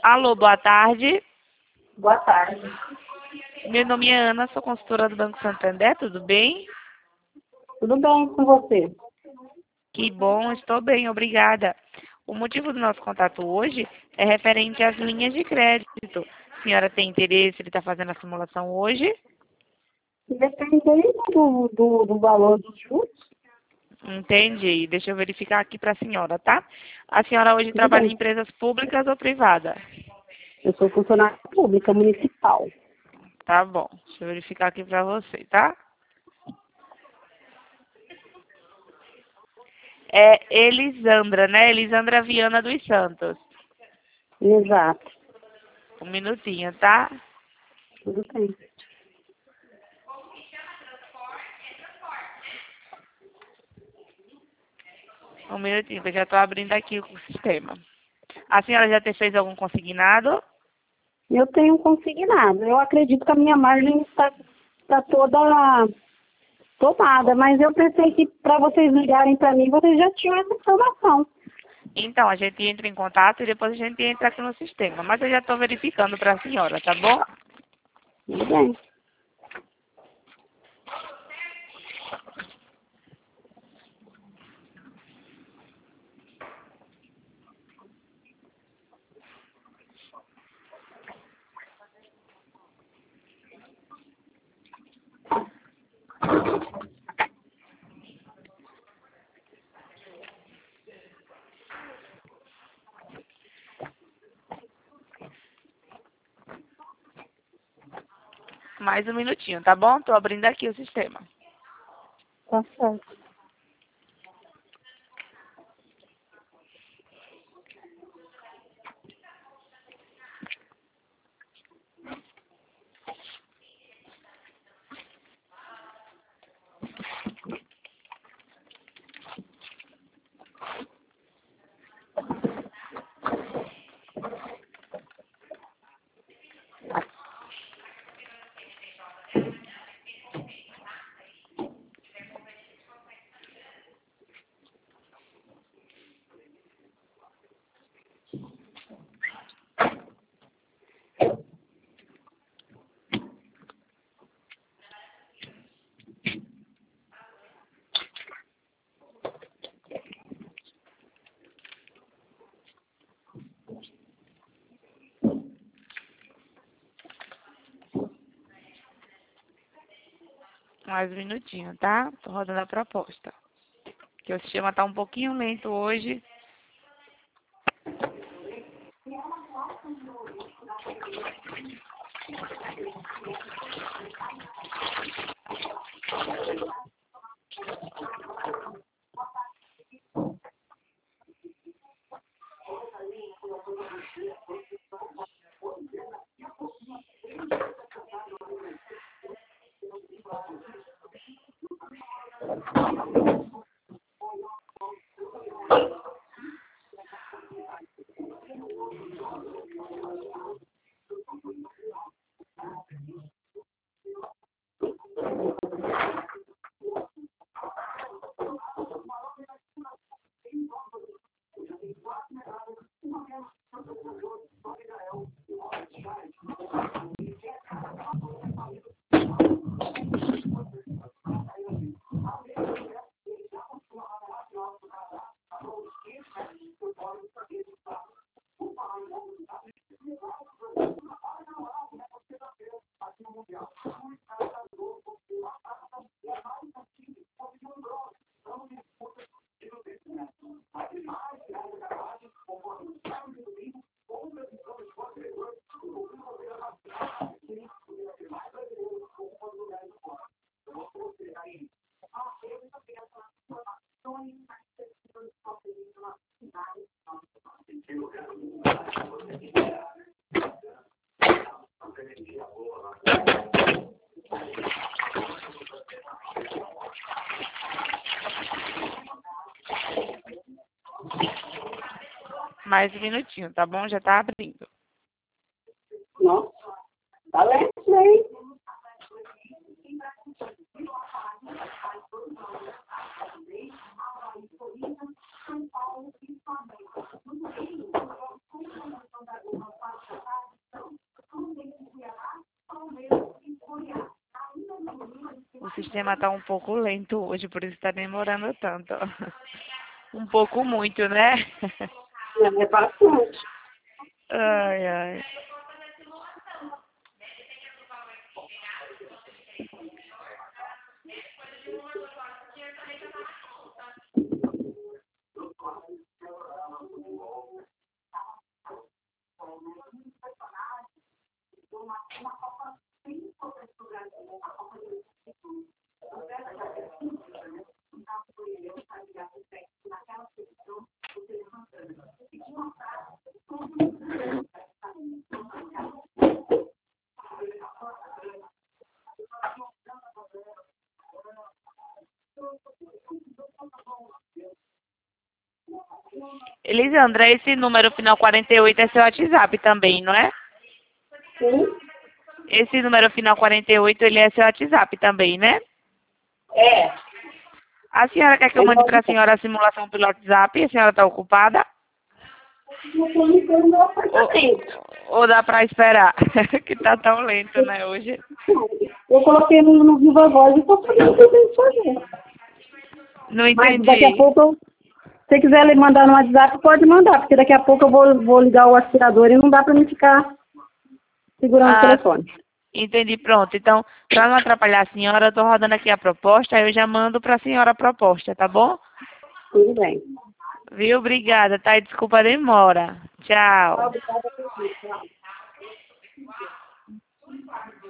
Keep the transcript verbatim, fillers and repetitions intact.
Alô, boa tarde. Boa tarde. Meu nome é Ana, sou consultora do Banco Santander, tudo bem? Tudo bem com você? Que bom, estou bem, obrigada. O motivo do nosso contato hoje é referente às linhas de crédito. A senhora tem interesse, ele está fazendo a simulação hoje? Depende do, do, do valor dos juros. Entendi. Deixa eu verificar aqui para a senhora, tá? A senhora hoje Tudo trabalha em bem. empresas públicas ou privadas? Eu sou funcionária pública municipal. Tá bom. Deixa eu verificar aqui para você, tá? É Elisandra, né? Elisandra Viana dos Santos. Exato. Um minutinho, tá? Tudo bem. Um minutinho, que eu já estou abrindo aqui o sistema. A senhora já te fez algum consignado? Eu tenho consignado. Eu acredito que a minha margem está, está toda tomada, mas eu pensei que para vocês ligarem para mim, vocês já tinham essa informação. Então, a gente entra em contato e depois a gente entra aqui no sistema. Mas eu já estou verificando para a senhora, tá bom? Tudo bem. Mais um minutinho, tá bom? Estou abrindo aqui o sistema. Tá certo. Mais um minutinho, tá? Estou rodando a proposta. Que o sistema está um pouquinho lento hoje. Mais um minutinho, tá bom? Já está abrindo. Nossa, tá lento, hein? sistema está um pouco lento hoje, por isso está demorando tanto. Um pouco muito, né? É bastante. Ai, ai. Elisandra, esse número final quarenta e oito é seu WhatsApp também, não é? Sim? Esse número final quarenta e oito, ele é seu WhatsApp também, né? É. A senhora quer que eu mande para a senhora a simulação pelo WhatsApp? A senhora está ocupada? Eu tô limpando meu apartamento. Ou, ou dá para esperar? Que tá tão lento, né, hoje? Eu coloquei no, no Viva Voz e tô fazendo tudo isso fazer. Não Mas daqui a entendi. pouco, eu, se você quiser mandar no WhatsApp, pode mandar, porque daqui a pouco eu vou, vou ligar o aspirador e não dá pra mim ficar segurando o Ah, telefone. entendi, pronto. Então, para não atrapalhar a senhora, eu tô rodando aqui a proposta, aí eu já mando para a senhora a proposta, tá bom? Tudo bem. Viu? Obrigada, tá? E desculpa a demora. Tchau. Obrigada por isso.